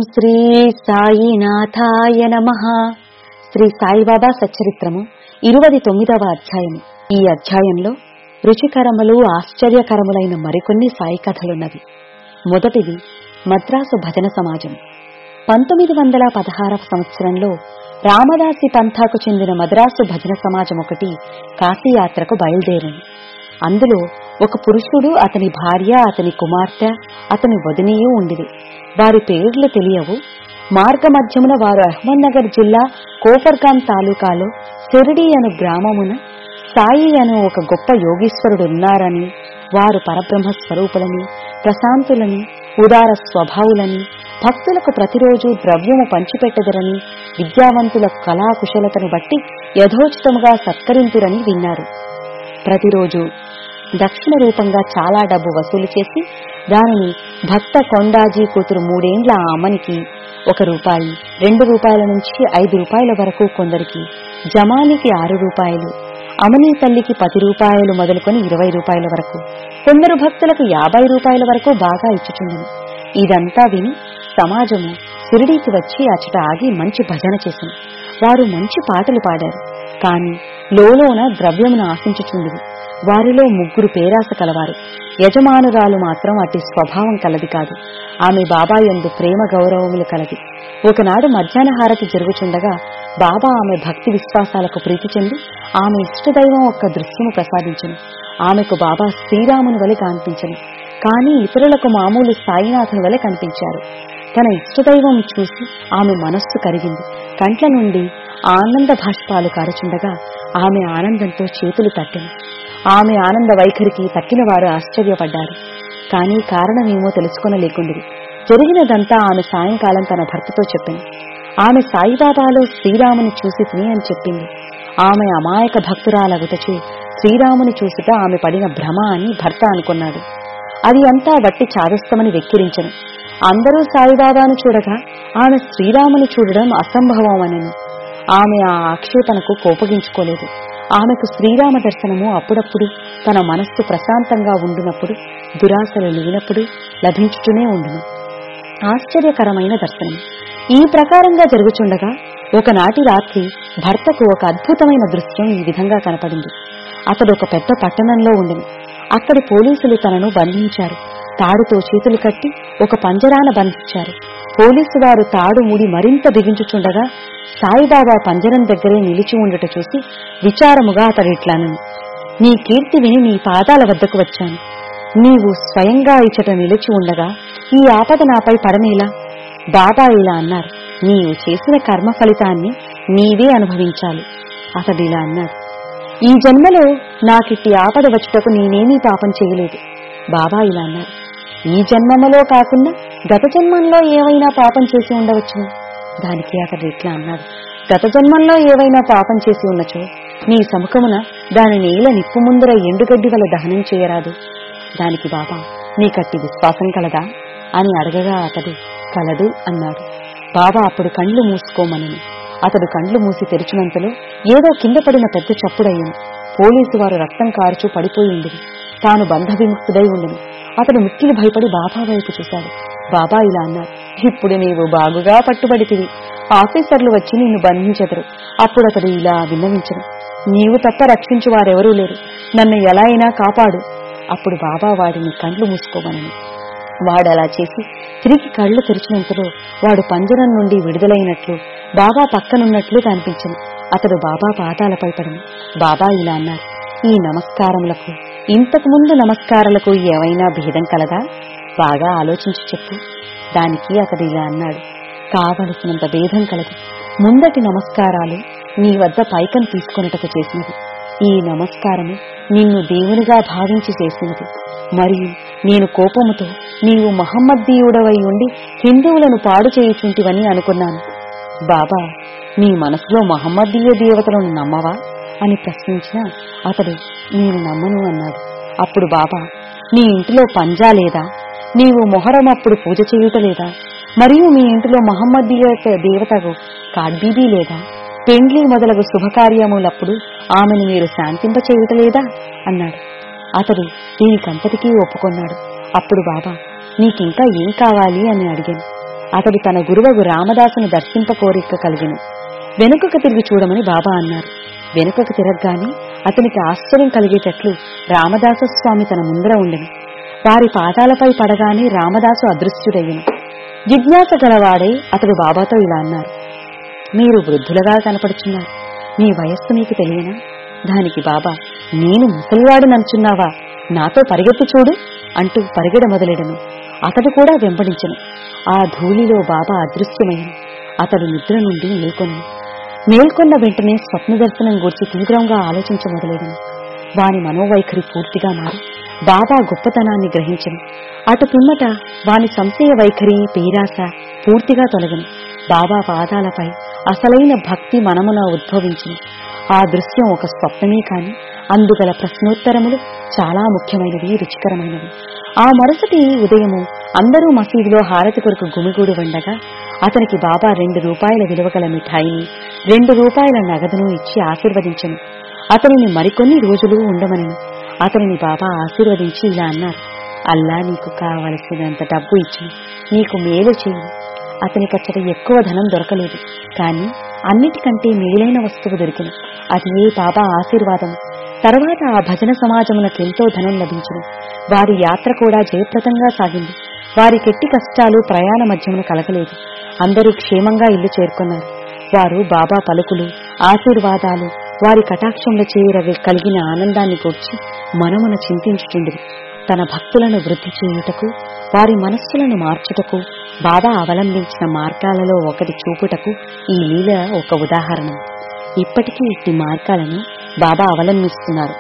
శ్రీ సాయినాథాయ నమః. శ్రీ సాయిబాబా సచ్చరిత్రము 29వ అధ్యాయము. ఈ అధ్యాయంలో రుచికరములు ఆశ్చర్యకరములైన మరికొన్ని సాయి కథలున్నవి. మొదటిది మద్రాసు భజన సమాజం. 1916వ సంవత్సరంలో రామదాసి పంథాకు చెందిన మద్రాసు భజన సమాజం ఒకటి కాశీయాత్రకు బయలుదేరింది. అందులో ఒక పురుషుడు, అతని భార్య, అతని కుమార్తె, అతని వదినియు ఉండిది. వారి పేర్లు తెలియవు. మార్గమధ్యమున వారు అహ్మద్నగర్ జిల్లా కోపర్గాం తాలూకాలో సిరిడి అను గ్రామమున సాయి అను ఒక గొప్ప యోగీశ్వరుడున్నారని, వారు పరబ్రహ్మ స్వరూపులని, ప్రశాంతులని, ఉదార స్వభావులని, భక్తులకు ప్రతిరోజు ద్రవ్యము పంచిపెట్టదరని, విద్యావంతుల కళాకుశలతను బట్టి యథోచితముగా సత్కరింతురని విన్నారు. ప్రతిరోజు దక్షిణ రూపంగా చాలా డబ్బు వసూలు చేసి దానిని భక్త కొండాజీ కూతురు 3 ఏండ్ల ఆ అమ్మనికి ₹1, ₹2 నుంచి ₹5 వరకు, కొందరికి జమానికి ₹6, అమనీ తల్లికి ₹10 మొదలుకొని ₹20 వరకు, కొందరు భక్తులకు ₹50 వరకు బాగా ఇచ్చుచుండెను. ఇదంతా విని సమాజము సిరిడీకి వచ్చి అచట ఆగి మంచి భజన చేసింది. వారు మంచి పాటలు పాడారు. కాని లోలోన ద్రవ్యమును ఆశించుచుండిది. వారిలో 3 పేరాస కలవారు. యజమానురాలు మాత్రం అట్టి స్వభావం కలది కాదు. ఆమె బాబా యందు ప్రేమ గౌరవములు కలది. ఒకనాడు మధ్యాహ్న హారతి జరుగుచుండగా బాబా ఆమె భక్తి విశ్వాసాలకు ప్రీతి చెంది ఆమె ఇష్టదైవం ఒక్క దృశ్యము ప్రసాదించెను. ఆమెకు బాబా శ్రీరాముని వలె కనిపించెను. కాని ఇతరులకు మామూలు సాయినాథుని వలె కనిపించారు. తన ఇష్టదైవం చూసి ఆమె మనస్సు కరిగింది. కంట్ల నుండి ఆనంద భాష్పాలు కారుచుండగా ఆమె ఆనందంతో చేతులు తట్టెను. ఆమె ఆనంద వైఖరికి తక్కిన వారు ఆశ్చర్యపడ్డారు. కాని కారణమేమో తెలుసుకొనలేకుండిరి. జరిగినదంతా ఆమె సాయంకాలం తన భర్తతో చెప్పింది. ఆమె సాయిబాబాలో శ్రీరాముని చూసి తిని అని చెప్పింది. ఆమె అమాయక భక్తురాలగుటచే శ్రీరాముని చూసుట ఆమె పడిన భ్రమ అని భర్త అనుకున్నాడు. అది అంతా వట్టి చాదస్తమని వెక్కిరించెను. అందరూ సాయిబాబాను చూడగా ఆమె శ్రీరాముని చూడడం అసంభవమనెను. ఆమె ఆ ఆక్షేపణకు కోపగించుకోలేదు. ఆమెకు శ్రీరామ దర్శనము అప్పుడప్పుడు తన మనస్సు ప్రశాంతంగా ఉండునప్పుడు, దురాశలు లేనప్పుడు లభించుతూనే ఉండును. ఆశ్చర్యకరమైన దర్శనం. ఈ ప్రకారంగా జరుగుచుండగా ఒకనాటి రాత్రి భర్తకు ఒక అద్భుతమైన దృశ్యం ఈ విధంగా కనపడింది. అతడు ఒక పెద్ద పట్టణంలో ఉండెను. అక్కడి పోలీసులు తనను బంధించారు. తాడుతో చేతులు కట్టి ఒక పంజరాన బంధించారు. పోలీసు వారు తాడు ముడి మరింత బిగించుచుండగా సాయిబాబా పంజరం దగ్గరే నిలిచి ఉండుట చూసి విచారముగా అతడిట్లాను, నీ కీర్తి విని నీ పాదాల వద్దకు వచ్చాను. నీవు స్వయంగా ఇచ్చట నిలిచి ఉండగా ఈ ఆపద నాపై పడనేలా? బాబా ఇలా అన్నారు, నీవు చేసిన కర్మ ఫలితాన్ని నీవే అనుభవించాలి. అతడిలా అన్నాడు, ఈ జన్మలో నాకిట్టి ఆపద వచ్చుటకు నేనేమీ పాపం చేయలేదు. బాబా ఇలా అన్నారు, ఈ జన్మలో కాకుండా గత జన్మంలో ఏవైనా పాపం చేసి ఉండవచ్చును. దానికి అతడు ఇట్లా అన్నాడు, గత జన్మంలో ఏవైనా పాపం చేసి ఉన్నచో నీ సముఖమున దాని నేల నిప్పు ముందర ఎండుగడ్డి వల్ల దహనం చేయరాదు. దానికి బాబా, నీకట్టి విశ్వాసం కలదా అని అడగగా అతడు కలదు అన్నాడు. బాబా అప్పుడు కండ్లు మూసుకోమనను. అతడు కండ్లు మూసి తెరిచినంతలో ఏదో కింద పడిన పెద్ద చప్పుడయ్యను. పోలీసు వారు రక్తం కారుచూ పడిపోయి ఉండిరి. తాను బంధ విముక్తుడై ఉండను. అతడు మిక్కిలి భయపడి బాబా వైపు చూశాడు. బాబా ఇలా అన్నారు, ఇప్పుడు నీవు బాగుగా పట్టుబడితివి. ఆఫీసర్లు వచ్చి నిన్ను బంధించెదరు. అప్పుడు అతడు ఇలా విన్నవించను, నీవు తప్ప రక్షించు వారెవరూ లేరు, నన్ను ఎలా అయినా కాపాడు. అప్పుడు బాబా వాడిని కండ్లు మూసుకోమనను. వాడలా చేసి తిరిగి కళ్ళు తెరిచినంతలో వాడు పంజరం నుండి విడుదలైనట్లు బాబా పక్కనున్నట్లు కనిపించను. అతడు బాబా పాదాలపై పడను. బాబా ఇలా అన్నారు, ఈ నమస్కారములకు ఇంతకు ముందు నమస్కారాలకు ఏమైనా భేదం కలదా? బాగా ఆలోచించి చెప్పు. దానికి అతడు ఇలా అన్నాడు, కావలసినంత భేదం కలదు. ముందటి నమస్కారాలు నీ వద్ద పైకం తీసుకొనుటకు చేసినది. ఈ నమస్కారము నిన్ను దేవునిగా భావించి చేసినది. మరియు నేను కోపముతో నీవు మహమ్మదీయుడవై ఉండి హిందువులను పాడు చేయుచుంటివని అనుకున్నాను. బాబా, నీ మనసులో మహమ్మదీయ దేవతలను నమ్మవా అని ప్రశ్నించిన అతడు నేను నమ్మను అన్నాడు. అప్పుడు బాబా, నీ ఇంటిలో పంజా లేదా? నీవు మొహరం అప్పుడు పూజ చేయుటలేదా? మరియు మీ ఇంటిలో మహమ్మదీయ దేవతకు కాడ్బీబీ లేదా? పెండ్లి మొదలగు శుభకార్యములప్పుడు ఆమెను మీరు శాంతింపచేయుటలేదా అన్నాడు. అతడు దీనికంతటికీ ఒప్పుకొన్నాడు. అప్పుడు బాబా, నీకింకా ఏం కావాలి అని అడిగాను. అతడు తన గురువగు రామదాసును దర్శింప కోరిక కలిగెను. వెనుకకు తిరిగి చూడమని బాబా అన్నారు. వెనుకకు తిరగగానే అతనికి ఆశ్చర్యం కలిగేటట్లు రామదాసస్వామి తన ముందర ఉండెను. వారి పాదాలపై పడగానే రామదాసు అదృశ్యుడయ్యను. జిజ్ఞాస గలవాడే అతడు బాబాతో ఇలా అన్నారు, మీరు వృద్ధులుగా కనపడుచున్నారు, మీ వయస్సు మీకు తెలియనా? దానికి బాబా, నేను ముసలివాడు నంచున్నావా, నాతో పరిగెత్తి చూడు అంటూ పరిగెడ మొదలెడను. అతడు కూడా వెంబడించెను. ఆ ధూళిలో బాబా అదృశ్యమయ్యను. అతడు నిద్ర నుండి మేల్కొన్న వెంటనే స్వప్న దర్శనం గూర్చి తీవ్రంగా ఆలోచించ మొదలెడను. వాని మనోవైఖరి పూర్తిగా మారి బాబా గొప్పతనాన్ని గ్రహించెను. అటు పిమ్మట వాని సంశయ వైఖరి, పేరాస పూర్తిగా తొలగను. బాబా పాదాలపై అసలైన భక్తి మనమున ఉద్భవించింది. ఆ దృశ్యం ఒక స్వప్నమే కాని అందుగల ప్రశ్నోత్తరములు చాలా ముఖ్యమైనవి, రుచికరమైనవి. ఆ మరుసటి ఉదయము అందరూ మసీదులో హారతి కొరకు గుమిగూడి ఉండగా అతనికి బాబా 2 రూపాయల విలువగల మిఠాయిని, 2 రూపాయల నగదును ఇచ్చి ఆశీర్వదించెను. అతనిని మరికొన్ని రోజులు ఉండమనను. అతనిని బాబా ఆశీర్వదించి ఇలా అన్నారు, అల్లా నీకు కావలసినంత డబ్బు ఇచ్చి నీకు మేలు చేయి. అతనికచ్చట ఎక్కువ ధనం దొరకలేదు, కాని అన్నిటికంటే మేలైన వస్తువు దొరికింది. అది ఏ బాబా ఆశీర్వాదం. తర్వాత ఆ భజన సమాజమునకెంతో ధనం లభించింది. వారి యాత్ర కూడా జయప్రదంగా సాగింది. వారికెట్టి కష్టాలు ప్రయాణ మధ్యమున కలగలేదు. అందరూ క్షేమంగా ఇల్లు చేరుకున్నారు. వారు బాబా పలుకులు, ఆశీర్వాదాలు, వారి కటాక్షంలో కలిగిన ఆనందాన్ని గూర్చి మనమున చింతించుచుండిరి. తన భక్తులను వృద్ధి చేయుటకు, వారి మనస్సులను మార్చుటకు బాబా అవలంబించిన మార్గాలలో ఒకటి చూపుటకు ఈ లీల ఒక ఉదాహరణ. ఇప్పటికీ ఇట్టి మార్గాలను బాబా అవలంబిస్తున్నారు.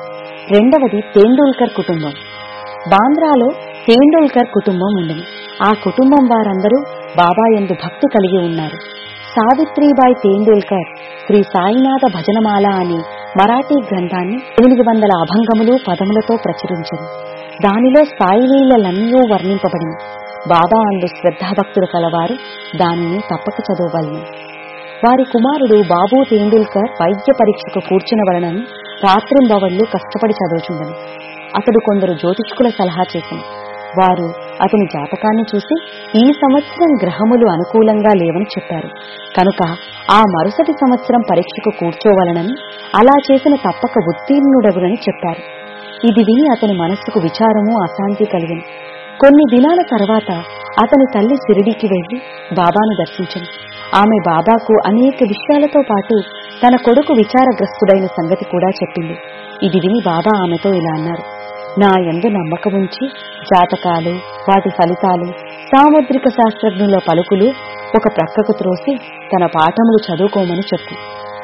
రెండవది తేండూల్కర్ కుటుంబం. బాంద్రాలో తేండూల్కర్ కుటుంబం ఉండేది. ఆ కుటుంబం వారందరూ బాబా యందు భక్తి కలిగి ఉన్నారు. సావిత్రీబాయి తేండూల్కర్ శ్రీ సాయినాథ భజనమాల అనే మరాఠీ గ్రంథాన్ని 800 అభంగములు పదములతో ప్రచురించింది. దానిలో సాయిలీలన్నీ వర్ణింపబడింది. బాబా అందు శ్రద్ధాభక్తులు కలవారు దానిని తప్పక చదవవలెను. వారి కుమారుడు బాబూ తేండూల్కర్ వైద్య పరీక్షకు కూర్చునవలనని రాత్రింబవళ్లు కష్టపడి చదువుచుండెను. అతడు కొందరు జ్యోతిష్కుల సలహా చేశాను. వారు అతని జాతకాన్ని చూసి ఈ సంవత్సరం గ్రహములు అనుకూలంగా లేవని చెప్పారు. కనుక ఆ మరుసటి సంవత్సరం పరీక్షకు కూర్చోవలనని, అలా చేసిన తప్పక ఉత్తీర్ణుడగునని చెప్పారు. ఇది విని అతని మనస్సుకు విచారము, అశాంతి కలిగింది. కొన్ని దినాల తర్వాత అతని తల్లి షిరిడీకి వెళ్లి బాబాను దర్శించింది. ఆమె బాబాకు అనేక విషయాలతో పాటు తన కొడుకు విచారగ్రస్తుడైన సంగతి కూడా చెప్పింది. ఇది విని బాబా ఆమెతో ఇలా అన్నారు, నా యందు నమ్మకముంచి జాతకాలు, వాటి ఫలితాలు, సాముద్రిక శాస్త్రజ్ఞుల పలుకులు ఒక ప్రక్కకు త్రోసి తన పాఠములు చదువుకోమని చెప్పు.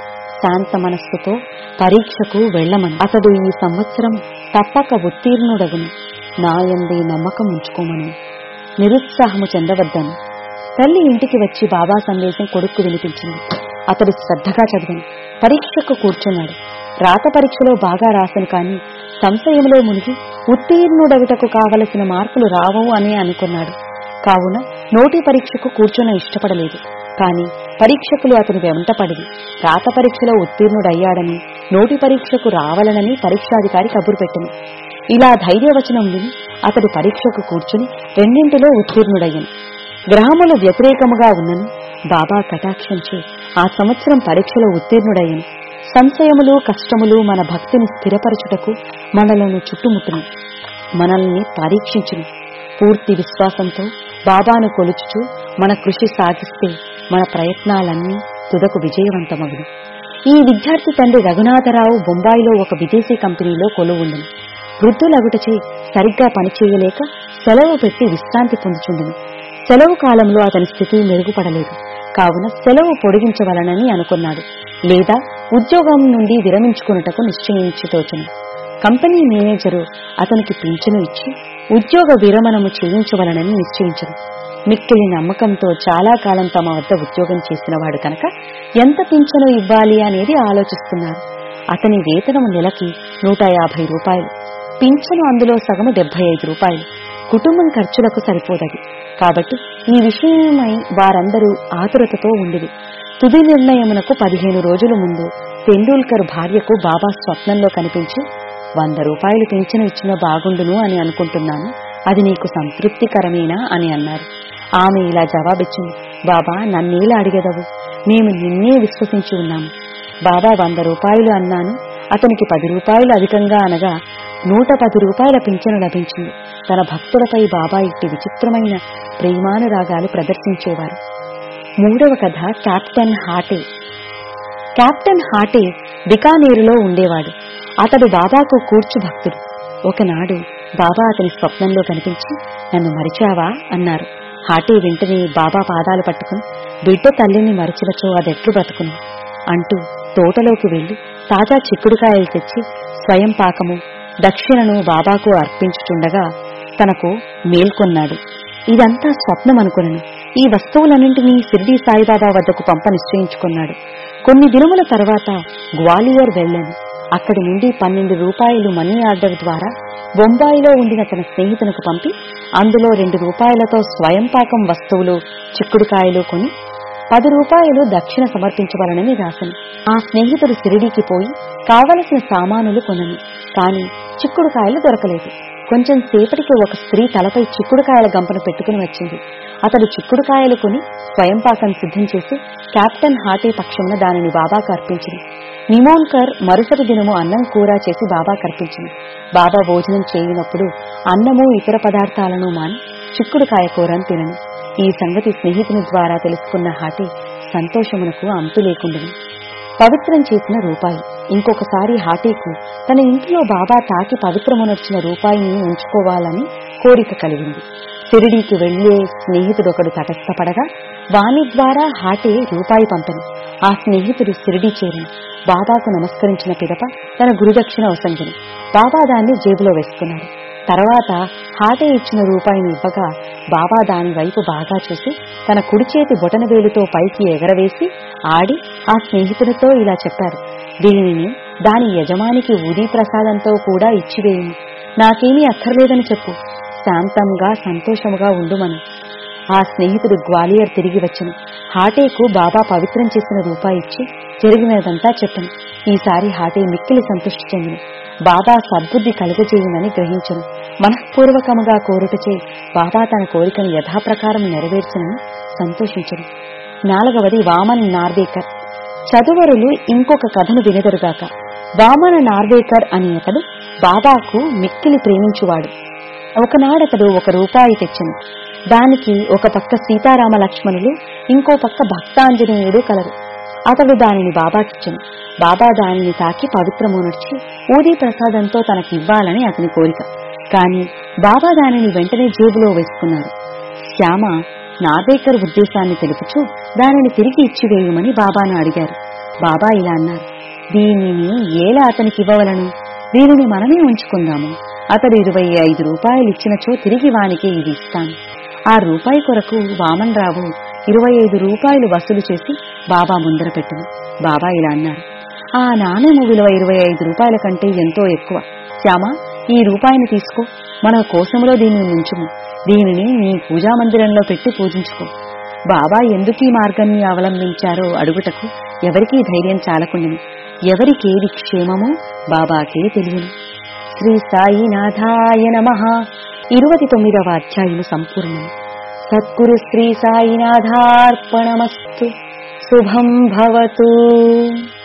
శాంత మనస్సుతో పరీక్షకు వెళ్లమని. అతడు ఈ సంవత్సరం తప్పక ఉత్తీర్ణుడగును. నా యందే నమ్మకం ఉంచుకోమని. నిరుత్సాహము చెందవద్దని. తల్లి ఇంటికి వచ్చి బాబా సందేశం కొడుక్కు వినిపించింది. అతడు శ్రద్ధగా చదివాను. పరీక్షకు కూర్చున్నాడు. రాత పరీక్షలో బాగా రాసను, కాని సంశయంలో మునిగి ఉత్తీర్ణుడగుటకు కావలసిన మార్కులు రావు అని అనుకున్నాడు. కావున నోటి పరీక్షకు కూర్చున్న ఇష్టపడలేదు. కాని పరీక్షకులు అతని వెంటపడి రాత పరీక్షలో ఉత్తీర్ణుడయ్యాడని, నోటి పరీక్షకు రావాలనని పరీక్షాధికారి కబురు పెట్టింది. ఇలా ధైర్యవచనం విని అతడి పరీక్షకు కూర్చుని రెండింటిలో ఉత్తీర్ణుడయ్యను. గ్రహములు వ్యతిరేకముగా ఉన్నను బాబా కటాక్షించి ఆ సంవత్సరం పరీక్షలో ఉత్తీర్ణుడయ్యను. సంశయములు, కష్టములు మన భక్తిని స్థిరపరచుటకు మనలను చుట్టుముట్టును, మనల్ని పరీక్షించును. పూర్తి విశ్వాసంతో బాబాను కొలుచుచు మన కృషి సాగిస్తే మన ప్రయత్నాలన్నీ తుదకు విజయవంతమగును. ఈ విద్యార్థి తండ్రి రఘునాథరావు బొంబాయిలో ఒక విదేశీ కంపెనీలో కొలువుండెను. వృద్ధులగుటచే సరిగ్గా పనిచేయలేక సెలవు పెట్టి విశ్రాంతి పొందుచుండెను. సెలవు కాలంలో అతని స్థితి మెరుగుపడలేదు. కావున సెలవు పొడిగించవలనని అనుకున్నాడు, లేదా ఉద్యోగం నుండి విరమించుకున్నటకు నిశ్చయించుతోచును. కంపెనీ మేనేజరు అతనికి పింఛను ఇచ్చి ఉద్యోగ విరమణము చేయించవలనని నిశ్చయించను. మిక్కిలి నమ్మకంతో చాలా కాలం తమ వద్ద ఉద్యోగం చేసినవాడు కనుక ఎంత పింఛను ఇవ్వాలి అనేది ఆలోచిస్తున్నారు. అతని వేతనము నెలకి 150 రూపాయలు. పింఛను అందులో సగము 75 రూపాయలు. కుటుంబం ఖర్చులకు సరిపోదది. కాబట్టి ఈ విషయమై వారందరూ ఆతురతతో ఉండిరి. తుది నిర్ణయమునకు 15 రోజుల ముందు తెండూల్కర్ భార్యకు బాబా స్వప్నంలో కనిపించి 100 రూపాయలు పింఛను ఇచ్చిన బాగుండును అని అనుకుంటున్నాను, అది నీకు సంతృప్తికరమేనా అని అన్నారు. ఆమె ఇలా జవాబిచ్చింది, బాబా, నన్నేలా అడిగెదవు? మేము నిన్నే విశ్వసించి ఉన్నాము. బాబా 100 రూపాయలు అన్నాను, అతనికి 10 రూపాయలు అధికంగా అనగా 110 రూపాయల పింఛను లభించింది. తన భక్తులపై బాబా ఇట్టి విచిత్రమైన ప్రేమానురాగాలు ప్రదర్శించేవారు. 3వ కథ కెప్టెన్ హాటే. కెప్టెన్ హాటే బికానేరులో ఉండేవాడు. అతడు బాబాకు కూర్చు భక్తుడు. ఒకనాడు బాబా అతని స్వప్నంలో కనిపించి, నన్ను మరిచావా అన్నారు. హాటే వెంటనే బాబా పాదాలు పట్టుకుని, బిడ్డ తల్లిని మరిచినచో అదెట్లు బ్రతుకును అంటూ తోటలోకి వెళ్లి తాజా చిక్కుడుకాయలు తెచ్చి స్వయం పాకము దక్షిణను బాబాకు అర్పించుచుండగా తనకు మేల్కొన్నాడు. ఇదంతా స్వప్నం అనుకునను. ఈ వస్తువులన్నింటినీ షిర్డీ సాయిబాబా వద్దకు పంప నిశ్చయించుకున్నాడు. కొన్ని దినముల తర్వాత గ్వాలియర్ వెళ్లాను. అక్కడి నుండి 12 రూపాయలు మనీ ఆర్డర్ ద్వారా బొంబాయిలో ఉండిన తన స్నేహితునికి పంపి అందులో 2 రూపాయలతో స్వయం పాకం వస్తువులు చిక్కుడుకాయలు కొని 10 రూపాయలు దక్షిణ సమర్పించవలనని రాసను. ఆ స్నేహితుడు షిరిడీకి పోయి కావలసిన సామానులు కొనను. కాని చిక్కుడుకాయలు దొరకలేదు. కొంచెం సేపటికి ఒక స్త్రీ తలపై చిక్కుడుకాయల గంపను పెట్టుకుని వచ్చింది. అతడు చిక్కుడుకాయలు కొని స్వయం పాకం సిద్ధం చేసి కెప్టెన్ హాటే పక్షమున దానిని బాబాకు అర్పించింది. నిమోన్కర్ మరుసటి దినము అన్నం కూర చేసి బాబాకు అర్పించింది. బాబా భోజనం చేయనప్పుడు అన్నము ఇతర పదార్థాలను మాని చిక్కుడుకాయ కూరను తినను. ఈ సంగతి స్నేహితుని ద్వారా తెలుసుకున్న హాటే సంతోషమునకు అంతు లేకుండెను. పవిత్రం చేసిన రూపాయి. ఇంకొకసారి హాటేకు తన ఇంటిలో బాబా తాకి పవిత్రమునర్చిన రూపాయిని ఉంచుకోవాలని కోరిక కలిగింది. షిరిడీకి వెళ్లే స్నేహితుడొకడు తటస్థపడగా వాని ద్వారా హాటే రూపాయి పంపెను. ఆ స్నేహితుడు షిరిడీ చేరిను. బాబాకు నమస్కరించిన పిదప తన గురుదక్షిణ వసంగిని. బాబా దాన్ని జేబులో వేసుకున్నాడు. తర్వాత హాటే ఇచ్చిన రూపాయిని ఇవ్వగా బాబా దాని వైపు బాగా చూసి తన కుడి చేతి బొటన వేలుతో పైకి ఎగరవేసి ఆడి ఆ స్నేహితునితో ఇలా చెప్పారు, దీనిని దాని యజమానికి ఊదీ ప్రసాదంతో కూడా ఇచ్చివేయుము. నాకేమీ అక్కర్లేదని చెప్పు. శాంతంగా సంతోషముగా ఉండుమను. ఆ స్నేహితుడు గ్వాలియర్ తిరిగి వచ్చెను. హాటేకు బాబా పవిత్రం చేసిన రూపాయి ఇచ్చి జరిగినదంతా చెప్పను. ఈసారి హాటే మిక్కిలి సంతృష్టి చెందిన. బాబా సద్బుద్ధి కలుగజేయునని గ్రహించను. మనఃపూర్వకముగా కోరుటచే బాబా తన కోరికను యథాప్రకారం నెరవేర్చునని సంతోషించను. 4వది వామన్ నార్వేకర్. చదువరులు ఇంకొక కథను వినెదరుగాక. వామన నార్వేకర్ అని అతడు బాబాకు మిక్కిలి ప్రేమించువాడు. ఒకనాడతడు 1 రూపాయి తెచ్చెను. దానికి ఒక పక్క సీతారామ లక్ష్మణులు, ఇంకో పక్క భక్తాంజనేయుడు కలరు. అతడు దానిని బాబాకిచ్చెను. బాబా దానిని తాకి పవిత్రమునర్చి ఊదీ ప్రసాదంతో తనకివ్వాలని అతని కోరిక. కాని బాబా దానిని వెంటనే జేబులో వేసుకున్నారు. శ్యామ నార్వేకర్ ఉద్దేశాన్ని తెలుపుచూ దానిని తిరిగి ఇచ్చివేయమని బాబాను అడిగారు. బాబా ఇలా అన్నారు, దీనిని ఏలా అతనికి ఇవ్వవలను? దీనిని మనమే ఉంచుకుందాము. అతడు 25 రూపాయలు ఇచ్చినచో తిరిగి వానికి ఇది ఇస్తాను. ఆ రూపాయి కొరకు వామన్ రావు 25 రూపాయలు వసూలు చేసి బాబా ముందర పెట్టెను. బాబా ఇలా అన్నారు, ఆ నాణెము విలువ 25 రూపాయల కంటే ఎంతో ఎక్కువ. శ్యామ, ఈ రూపాయిని తీసుకో. మన కోశములో దీనిని ఉంచుము. దీనిని నీ పూజామందిరంలో పెట్టి పూజించుకో. బాబా ఎందుకీ మార్గాన్ని అవలంబించారో అడుగుటకు ఎవరికీ ధైర్యం చాలకుండెను. ఎవరికేది క్షేమమో బాబాకే తెలియను. శ్రీ సాయినాథాయ నమః. 29వ అధ్యాయము సంపూర్ణం. సద్గురు శ్రీ సాయినాథార్పణమస్తు. శుభం భవతు.